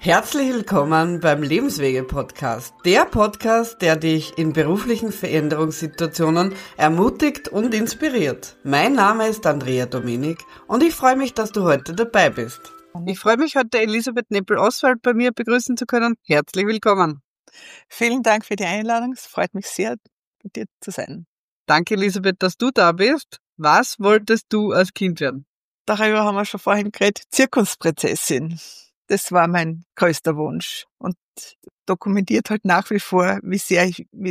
Herzlich willkommen beim Lebenswege-Podcast. Der Podcast, der dich in beruflichen Veränderungssituationen ermutigt und inspiriert. Mein Name ist Andrea Dominik und ich freue mich, dass du heute dabei bist. Ich freue mich, heute Elisabeth Neppel-Oswald bei mir begrüßen zu können. Herzlich willkommen. Vielen Dank für die Einladung. Es freut mich sehr, mit dir zu sein. Danke, Elisabeth, dass du da bist. Was wolltest du als Kind werden? Darüber haben wir schon vorhin geredet. Zirkusprinzessin. Das war mein größter Wunsch und dokumentiert halt nach wie vor, wie sehr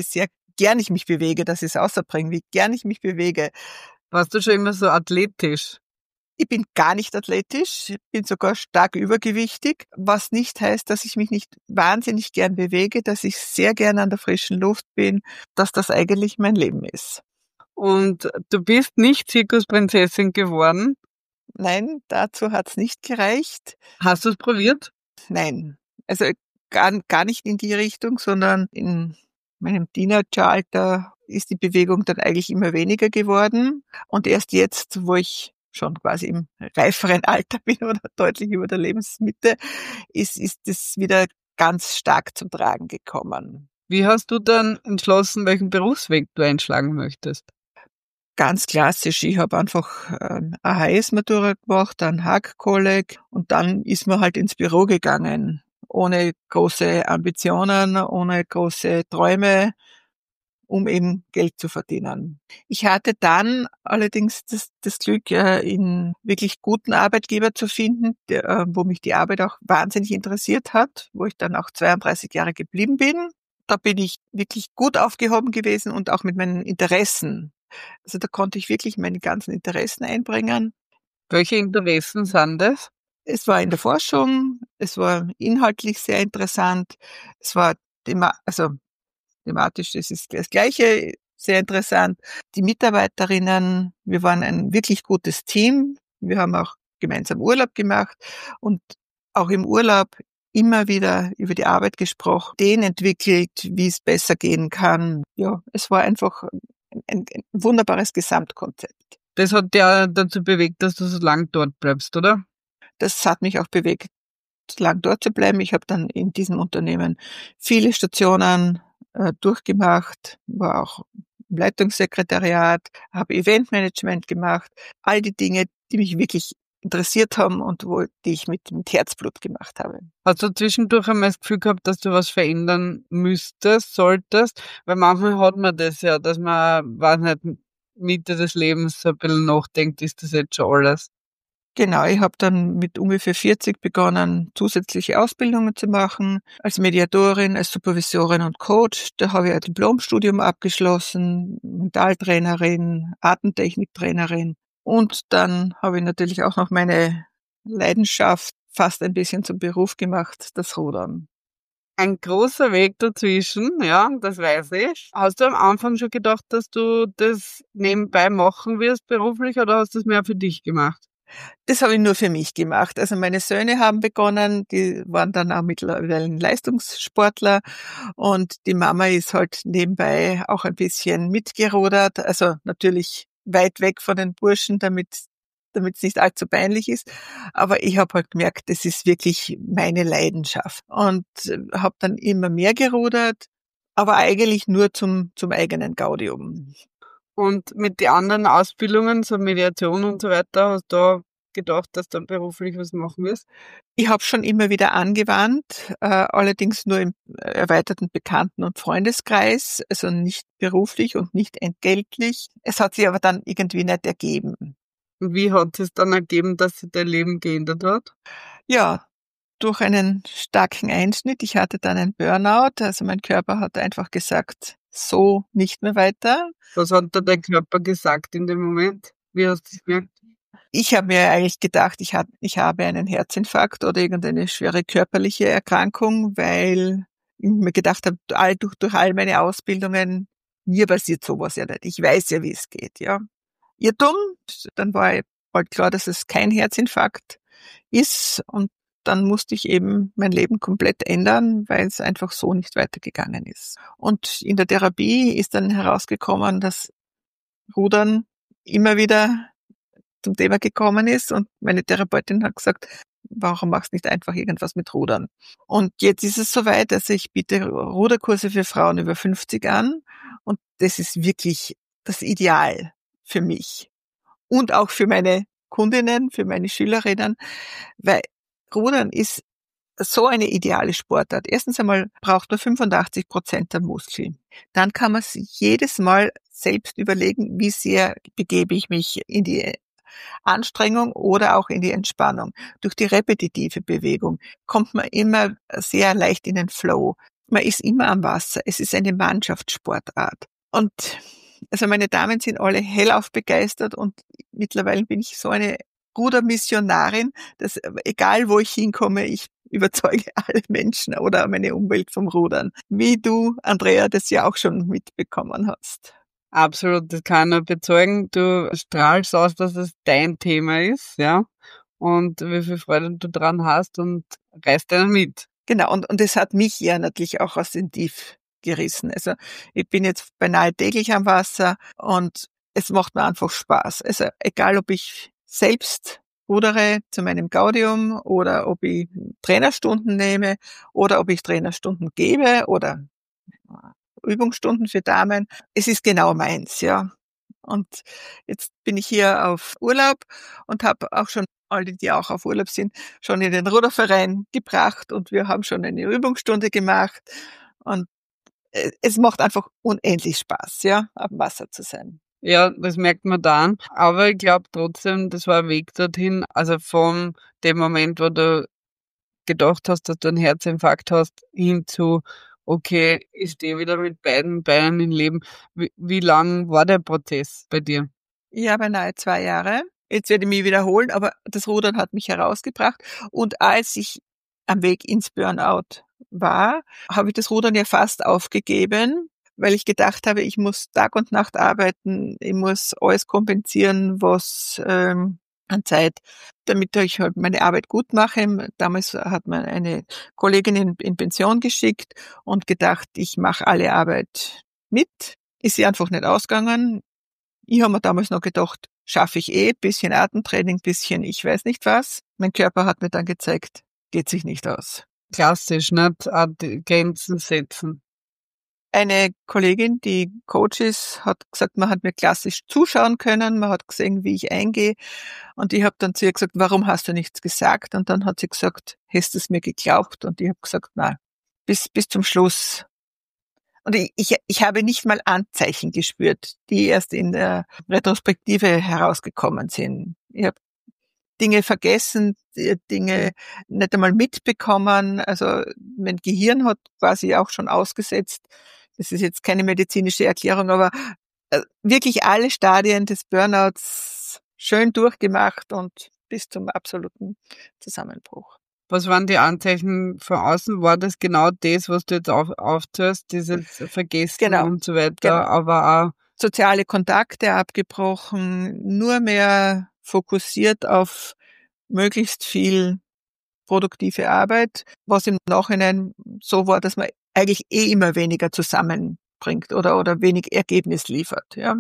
gern ich mich bewege, dass ich es außerbringe, wie gern ich mich bewege. Warst du schon immer so athletisch? Ich bin gar nicht athletisch, ich bin sogar stark übergewichtig, was nicht heißt, dass ich mich nicht wahnsinnig gern bewege, dass ich sehr gern an der frischen Luft bin, dass das eigentlich mein Leben ist. Und du bist nicht Zirkusprinzessin geworden? Nein, dazu hat's nicht gereicht. Hast du es probiert? Nein, also gar nicht in die Richtung, sondern in meinem Teenageralter ist die Bewegung dann eigentlich immer weniger geworden. Und erst jetzt, wo ich schon quasi im reiferen Alter bin oder deutlich über der Lebensmitte, ist es wieder ganz stark zum Tragen gekommen. Wie hast du dann entschlossen, welchen Berufsweg du einschlagen möchtest? Ganz klassisch. Ich habe einfach eine HS-Matura gemacht, ein Hack-Kolleg und dann ist man halt ins Büro gegangen, ohne große Ambitionen, ohne große Träume, um eben Geld zu verdienen. Ich hatte dann allerdings das Glück, in wirklich guten Arbeitgeber zu finden, wo mich die Arbeit auch wahnsinnig interessiert hat, wo ich dann auch 32 Jahre geblieben bin. Da bin ich wirklich gut aufgehoben gewesen und auch mit meinen Interessen. Also da konnte ich wirklich meine ganzen Interessen einbringen. Welche Interessen sind das? Es war in der Forschung, es war inhaltlich sehr interessant, es war thematisch, das ist das Gleiche, sehr interessant. Die Mitarbeiterinnen, wir waren ein wirklich gutes Team. Wir haben auch gemeinsam Urlaub gemacht und auch im Urlaub immer wieder über die Arbeit gesprochen, Ideen entwickelt, wie es besser gehen kann. Ja, es war einfach ein wunderbares Gesamtkonzept. Das hat dich dazu bewegt, dass du so lange dort bleibst, oder? Das hat mich auch bewegt, lang dort zu bleiben. Ich habe dann in diesem Unternehmen viele Stationen durchgemacht, war auch im Leitungssekretariat, habe Eventmanagement gemacht, all die Dinge, die mich wirklich interessiert haben und die ich mit Herzblut gemacht habe. Hast du zwischendurch einmal das Gefühl gehabt, dass du was verändern solltest? Weil manchmal hat man das ja, dass man, weiß nicht, Mitte des Lebens so ein bisschen nachdenkt, ist das jetzt schon alles? Genau, ich habe dann mit ungefähr 40 begonnen, zusätzliche Ausbildungen zu machen, als Mediatorin, als Supervisorin und Coach. Da habe ich ein Diplomstudium abgeschlossen, Mentaltrainerin, Atemtechniktrainerin. Und dann habe ich natürlich auch noch meine Leidenschaft fast ein bisschen zum Beruf gemacht, das Rudern. Ein großer Weg dazwischen, ja, das weiß ich. Hast du am Anfang schon gedacht, dass du das nebenbei machen wirst beruflich, oder hast du es mehr für dich gemacht? Das habe ich nur für mich gemacht. Also meine Söhne haben begonnen, die waren dann auch mittlerweile Leistungssportler und die Mama ist halt nebenbei auch ein bisschen mitgerudert, also natürlich weit weg von den Burschen, damit es nicht allzu peinlich ist. Aber ich habe halt gemerkt, das ist wirklich meine Leidenschaft und habe dann immer mehr gerudert, aber eigentlich nur zum eigenen Gaudium. Und mit den anderen Ausbildungen, so Mediation und so weiter, hast du da gedacht, dass du dann beruflich was machen wirst? Ich habe schon immer wieder angewandt, allerdings nur im erweiterten Bekannten- und Freundeskreis, also nicht beruflich und nicht entgeltlich. Es hat sich aber dann irgendwie nicht ergeben. Und wie hat es dann ergeben, dass sich dein Leben geändert hat? Ja, durch einen starken Einschnitt. Ich hatte dann einen Burnout, also mein Körper hat einfach gesagt, so nicht mehr weiter. Was hat da dein Körper gesagt in dem Moment? Wie hast du es gemerkt? Ich habe mir eigentlich gedacht, ich habe einen Herzinfarkt oder irgendeine schwere körperliche Erkrankung, weil ich mir gedacht habe, durch all meine Ausbildungen, mir passiert sowas ja nicht. Ich weiß ja, wie es geht, ja. Irrtum, dann war bald klar, dass es kein Herzinfarkt ist und dann musste ich eben mein Leben komplett ändern, weil es einfach so nicht weitergegangen ist. Und in der Therapie ist dann herausgekommen, dass Rudern immer wieder zum Thema gekommen ist und meine Therapeutin hat gesagt, warum machst du nicht einfach irgendwas mit Rudern? Und jetzt ist es soweit, dass ich biete Ruderkurse für Frauen über 50 an und das ist wirklich das Ideal für mich und auch für meine Kundinnen, für meine Schülerinnen, weil Rudern ist so eine ideale Sportart. Erstens einmal braucht man 85% der Muskeln. Dann kann man sich jedes Mal selbst überlegen, wie sehr begebe ich mich in die Anstrengung oder auch in die Entspannung. Durch die repetitive Bewegung kommt man immer sehr leicht in den Flow. Man ist immer am Wasser. Es ist eine Mannschaftssportart. Und also meine Damen sind alle hellauf begeistert und mittlerweile bin ich so eine Rudermissionarin, dass egal wo ich hinkomme, ich überzeuge alle Menschen oder meine Umwelt vom Rudern. Wie du, Andrea, das ja auch schon mitbekommen hast. Absolut, das kann ich nur bezeugen. Du strahlst aus, dass es dein Thema ist, ja. Und wie viel Freude du dran hast und reißt einen mit. Genau, und es hat mich ja natürlich auch aus dem Tief gerissen. Also ich bin jetzt beinahe täglich am Wasser und es macht mir einfach Spaß. Also egal, ob ich selbst rudere zu meinem Gaudium oder ob ich Trainerstunden nehme oder ob ich Trainerstunden gebe oder Übungsstunden für Damen. Es ist genau meins, ja. Und jetzt bin ich hier auf Urlaub und habe auch schon alle, die auch auf Urlaub sind, schon in den Ruderverein gebracht und wir haben schon eine Übungsstunde gemacht und es macht einfach unendlich Spaß, ja, auf dem Wasser zu sein. Ja, das merkt man dann. Aber ich glaube trotzdem, das war ein Weg dorthin. Also von dem Moment, wo du gedacht hast, dass du einen Herzinfarkt hast, hin zu, okay, ich stehe wieder mit beiden Beinen im Leben. Wie lang war der Prozess bei dir? Ja, beinahe 2 Jahre. Jetzt werde ich mich wiederholen, aber das Rudern hat mich herausgebracht. Und als ich am Weg ins Burnout war, habe ich das Rudern ja fast aufgegeben, weil ich gedacht habe, ich muss Tag und Nacht arbeiten, ich muss alles kompensieren, was an Zeit, damit ich halt meine Arbeit gut mache. Damals hat man eine Kollegin in Pension geschickt und gedacht, ich mache alle Arbeit mit. Ist sie einfach nicht ausgegangen. Ich habe mir damals noch gedacht, schaffe ich bisschen Atemtraining, bisschen ich weiß nicht was. Mein Körper hat mir dann gezeigt, geht sich nicht aus. Klassisch, nicht? Auch die Grenzen setzen. Eine Kollegin, die Coach ist, hat gesagt, man hat mir klassisch zuschauen können, man hat gesehen, wie ich eingehe. Und ich habe dann zu ihr gesagt, warum hast du nichts gesagt? Und dann hat sie gesagt, hast du es mir geglaubt? Und ich habe gesagt, nein, bis zum Schluss. Und ich habe nicht mal Anzeichen gespürt, die erst in der Retrospektive herausgekommen sind. Ich habe Dinge vergessen, Dinge nicht einmal mitbekommen. Also mein Gehirn hat quasi auch schon ausgesetzt. Das ist jetzt keine medizinische Erklärung, aber wirklich alle Stadien des Burnouts schön durchgemacht und bis zum absoluten Zusammenbruch. Was waren die Anzeichen von außen? War das genau das, was du jetzt aufzählst, dieses Vergessen Genau, und so weiter, genau. aber auch Soziale Kontakte abgebrochen, nur mehr fokussiert auf möglichst viel produktive Arbeit, was im Nachhinein so war, dass man eigentlich immer weniger zusammenbringt oder wenig Ergebnis liefert, ja.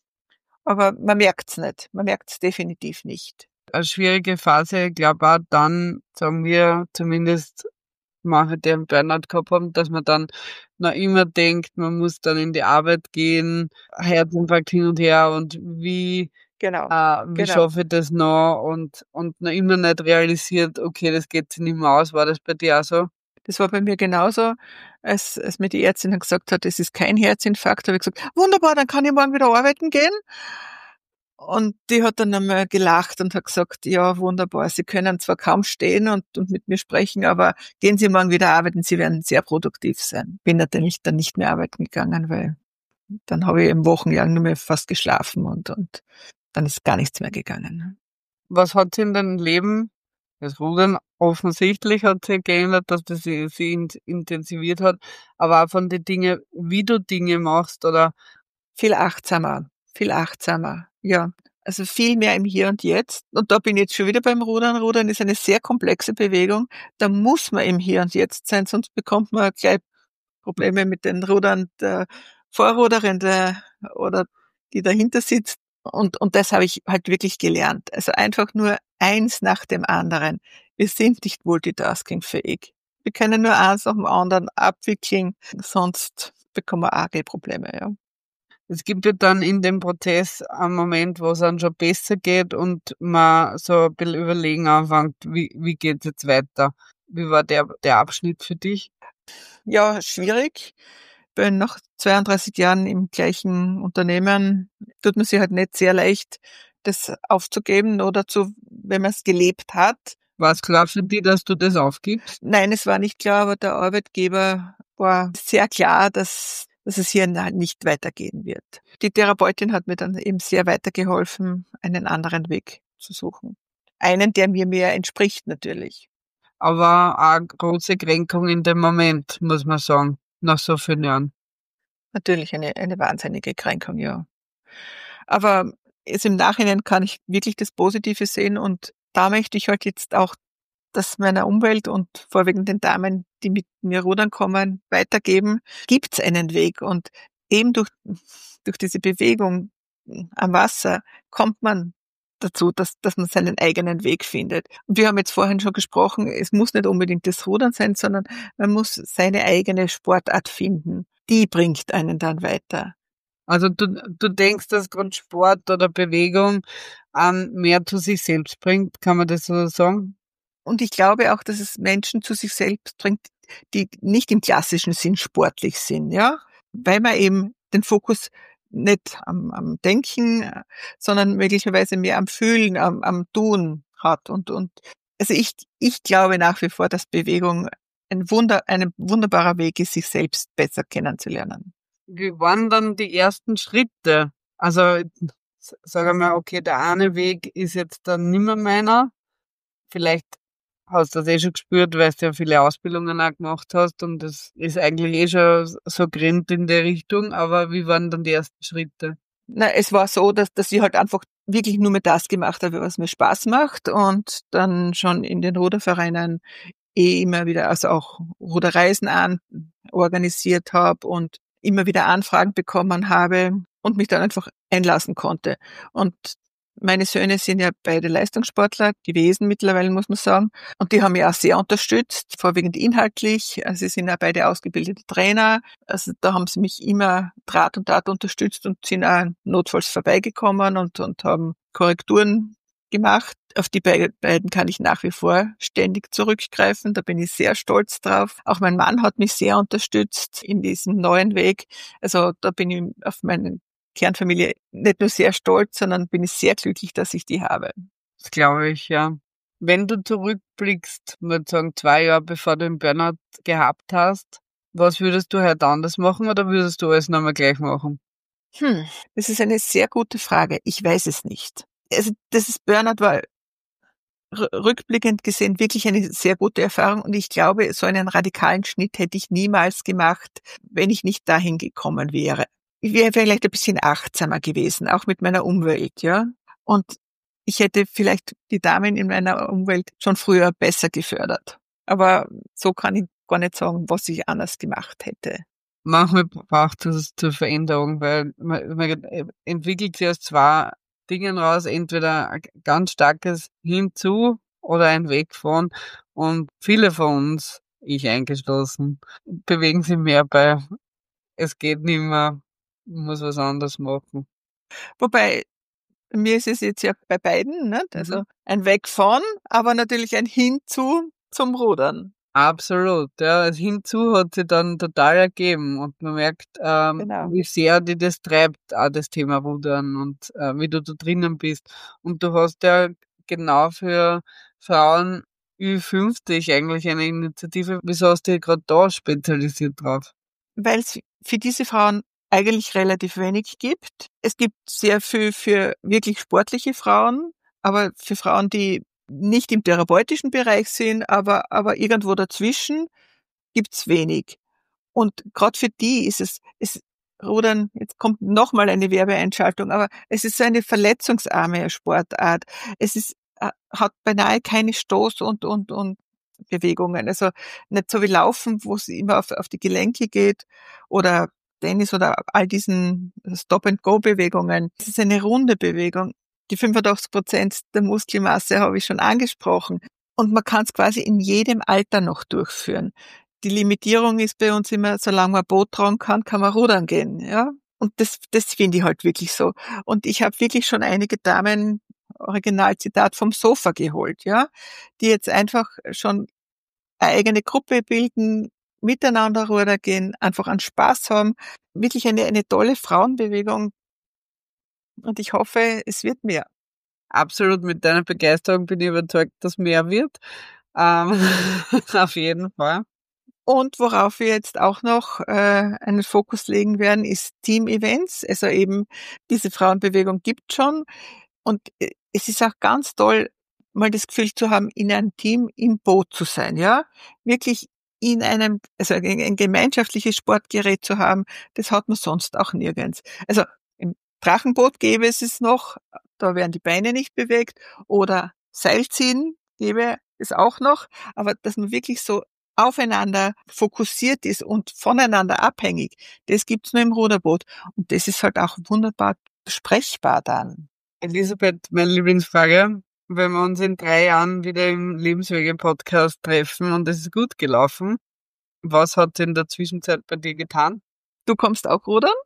Aber man merkt's nicht. Man merkt's definitiv nicht. eine schwierige Phase. Ich glaube auch dann, sagen wir zumindest manche, die einen Burnout gehabt haben, dass man dann noch immer denkt, man muss dann in die Arbeit gehen, Herzinfarkt hin und her und wie Genau, wie genau. schaffe ich das noch und noch immer nicht realisiert, okay, das geht sich nicht mehr aus. War das bei dir auch so? Das war bei mir genauso, als mir die Ärztin dann gesagt hat, es ist kein Herzinfarkt, habe ich gesagt, wunderbar, dann kann ich morgen wieder arbeiten gehen. Und die hat dann einmal gelacht und hat gesagt, ja, wunderbar, Sie können zwar kaum stehen und mit mir sprechen, aber gehen Sie morgen wieder arbeiten, Sie werden sehr produktiv sein. Bin natürlich dann nicht mehr arbeiten gegangen, weil dann habe ich eben wochenlang nur mehr fast geschlafen und dann ist gar nichts mehr gegangen. Was hat sich in deinem Leben, das Rudern offensichtlich hat sich geändert, dass das sich intensiviert hat, aber auch von den Dingen, wie du Dinge machst oder Viel achtsamer, ja. Also viel mehr im Hier und Jetzt. Und da bin ich jetzt schon wieder beim Rudern. Rudern ist eine sehr komplexe Bewegung. Da muss man im Hier und Jetzt sein, sonst bekommt man gleich Probleme mit den Rudern der Vorruderin oder die dahinter sitzt. Und das habe ich halt wirklich gelernt. Also einfach nur eins nach dem anderen. Wir sind nicht multitaskingfähig. Wir können nur eins nach dem anderen abwickeln, sonst bekommen wir arge Probleme, ja. Es gibt ja dann in dem Prozess einen Moment, wo es dann schon besser geht und man so ein bisschen überlegen anfängt, wie geht's jetzt weiter? Wie war der Abschnitt für dich? Ja, schwierig. Bin nach 32 Jahren im gleichen Unternehmen, tut man sich halt nicht sehr leicht, das aufzugeben oder wenn man es gelebt hat. War es klar für dich, dass du das aufgibst? Nein, es war nicht klar, aber der Arbeitgeber war sehr klar, dass es hier nicht weitergehen wird. Die Therapeutin hat mir dann eben sehr weitergeholfen, einen anderen Weg zu suchen. Einen, der mir mehr entspricht natürlich. Aber auch eine große Kränkung in dem Moment, muss man sagen, nach so vielen Jahren. Natürlich eine wahnsinnige Kränkung, ja. Aber jetzt im Nachhinein kann ich wirklich das Positive sehen und da möchte ich halt jetzt auch das meiner Umwelt und vorwiegend den Damen, die mit mir rudern kommen, weitergeben. Gibt's einen Weg und eben durch diese Bewegung am Wasser kommt man dazu, dass man seinen eigenen Weg findet. Und wir haben jetzt vorhin schon gesprochen, es muss nicht unbedingt das Rudern sein, sondern man muss seine eigene Sportart finden. Die bringt einen dann weiter. Also du denkst, dass gerade Sport oder Bewegung mehr zu sich selbst bringt, kann man das so sagen? Und ich glaube auch, dass es Menschen zu sich selbst bringt, die nicht im klassischen Sinn sportlich sind, ja, weil man eben den Fokus nicht am Denken, sondern möglicherweise mehr am Fühlen, am Tun hat. Und also ich glaube nach wie vor, dass Bewegung ein wunderbarer Weg ist, sich selbst besser kennenzulernen. Wie waren dann die ersten Schritte? Also sag mal, okay, der eine Weg ist jetzt dann nimmer meiner. Vielleicht hast du das schon gespürt, weil du ja viele Ausbildungen auch gemacht hast und das ist eigentlich schon so grennt in der Richtung, aber wie waren dann die ersten Schritte? Na, es war so, dass ich halt einfach wirklich nur mehr das gemacht habe, was mir Spaß macht und dann schon in den Rudervereinen immer wieder, also auch Ruderreisen organisiert habe und immer wieder Anfragen bekommen habe und mich dann einfach einlassen konnte. Und meine Söhne sind ja beide Leistungssportler gewesen mittlerweile, muss man sagen. Und die haben mich auch sehr unterstützt, vorwiegend inhaltlich. Also sie sind ja beide ausgebildete Trainer. Also da haben sie mich immer Rat und Tat unterstützt und sind auch notfalls vorbeigekommen und haben Korrekturen gemacht. Auf die beiden kann ich nach wie vor ständig zurückgreifen. Da bin ich sehr stolz drauf. Auch mein Mann hat mich sehr unterstützt in diesem neuen Weg. Also da bin ich auf meine Kernfamilie nicht nur sehr stolz, sondern bin ich sehr glücklich, dass ich die habe. Das glaube ich, ja. Wenn du zurückblickst, würde sagen 2 Jahre bevor du den Burnout gehabt hast, was würdest du heute anders machen oder würdest du alles nochmal gleich machen? Das ist eine sehr gute Frage. Ich weiß es nicht. Also das Burnout war rückblickend gesehen wirklich eine sehr gute Erfahrung und ich glaube, so einen radikalen Schnitt hätte ich niemals gemacht, wenn ich nicht dahin gekommen wäre. Ich wäre vielleicht ein bisschen achtsamer gewesen, auch mit meiner Umwelt, ja. Und ich hätte vielleicht die Damen in meiner Umwelt schon früher besser gefördert. Aber so kann ich gar nicht sagen, was ich anders gemacht hätte. Manchmal braucht es zur Veränderung, weil man entwickelt sich aus 2 Dingen raus, entweder ein ganz starkes Hinzu oder ein Weg von. Und viele von uns, ich eingeschlossen, bewegen sich mehr bei, es geht nicht mehr, muss was anderes machen. Wobei, mir ist es jetzt ja bei beiden, nicht? Also Mhm. ein Weg von, aber natürlich ein Hinzu zum Rudern. Absolut, ja. Das Hinzu hat sich dann total ergeben und man merkt, Genau. wie sehr dich das treibt, auch das Thema Rudern und wie du da drinnen bist. Und du hast ja genau für Frauen Ü50 eigentlich eine Initiative. Wieso hast du dich gerade da spezialisiert drauf? Weil es für diese Frauen eigentlich relativ wenig gibt. Es gibt sehr viel für wirklich sportliche Frauen, aber für Frauen, die nicht im therapeutischen Bereich sind, aber irgendwo dazwischen, gibt's wenig. Und gerade für die ist es Rudern, jetzt kommt nochmal eine Werbeeinschaltung, aber es ist so eine verletzungsarme Sportart. Es ist, hat beinahe keine Stoß- und Bewegungen. Also nicht so wie Laufen, wo es immer auf die Gelenke geht oder Tennis oder all diesen Stop-and-Go-Bewegungen. Es ist eine runde Bewegung. Die 85% der Muskelmasse habe ich schon angesprochen. Und man kann es quasi in jedem Alter noch durchführen. Die Limitierung ist bei uns immer, solange man Boot tragen kann man rudern gehen, ja. Und das finde ich halt wirklich so. Und ich habe wirklich schon einige Damen, Originalzitat, vom Sofa geholt, ja, die jetzt einfach schon eine eigene Gruppe bilden, miteinander rudern gehen, einfach einen Spaß haben. Wirklich eine tolle Frauenbewegung. Und ich hoffe, es wird mehr. Absolut, mit deiner Begeisterung bin ich überzeugt, dass mehr wird. Auf jeden Fall. Und worauf wir jetzt auch noch einen Fokus legen werden, ist Team-Events. Also eben diese Frauenbewegung gibt schon. Und es ist auch ganz toll, mal das Gefühl zu haben, in einem Team im Boot zu sein, ja. Wirklich in einem, also ein gemeinschaftliches Sportgerät zu haben, das hat man sonst auch nirgends. Also im Drachenboot gäbe es noch, da werden die Beine nicht bewegt, oder Seilziehen gäbe es auch noch, aber dass man wirklich so aufeinander fokussiert ist und voneinander abhängig, das gibt's nur im Ruderboot. Und das ist halt auch wunderbar sprechbar dann. Elisabeth, meine Lieblingsfrage, wenn wir uns in 3 Jahren wieder im Lebenswege-Podcast treffen und es ist gut gelaufen, was hat in der Zwischenzeit bei dir getan? Du kommst auch rudern?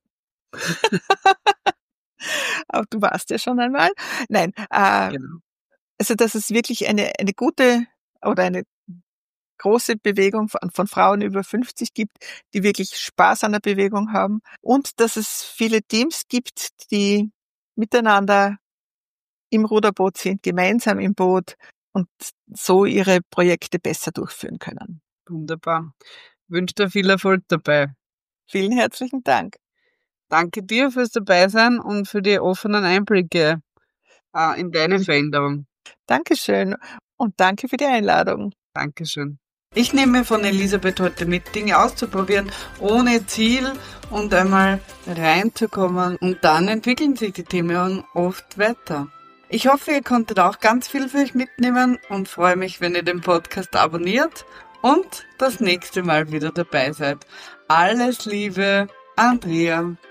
Aber du warst ja schon einmal. Nein, Genau. also dass es wirklich eine gute oder eine große Bewegung von Frauen über 50 gibt, die wirklich Spaß an der Bewegung haben, und dass es viele Teams gibt, die miteinander im Ruderboot sind, gemeinsam im Boot und so ihre Projekte besser durchführen können. Wunderbar. Ich wünsche dir viel Erfolg dabei. Vielen herzlichen Dank. Danke dir fürs Dabeisein und für die offenen Einblicke in deine Veränderung. Dankeschön und danke für die Einladung. Dankeschön. Ich nehme von Elisabeth heute mit, Dinge auszuprobieren, ohne Ziel und einmal reinzukommen, und dann entwickeln sich die Themen oft weiter. Ich hoffe, ihr konntet auch ganz viel für euch mitnehmen und freue mich, wenn ihr den Podcast abonniert und das nächste Mal wieder dabei seid. Alles Liebe, Andrea.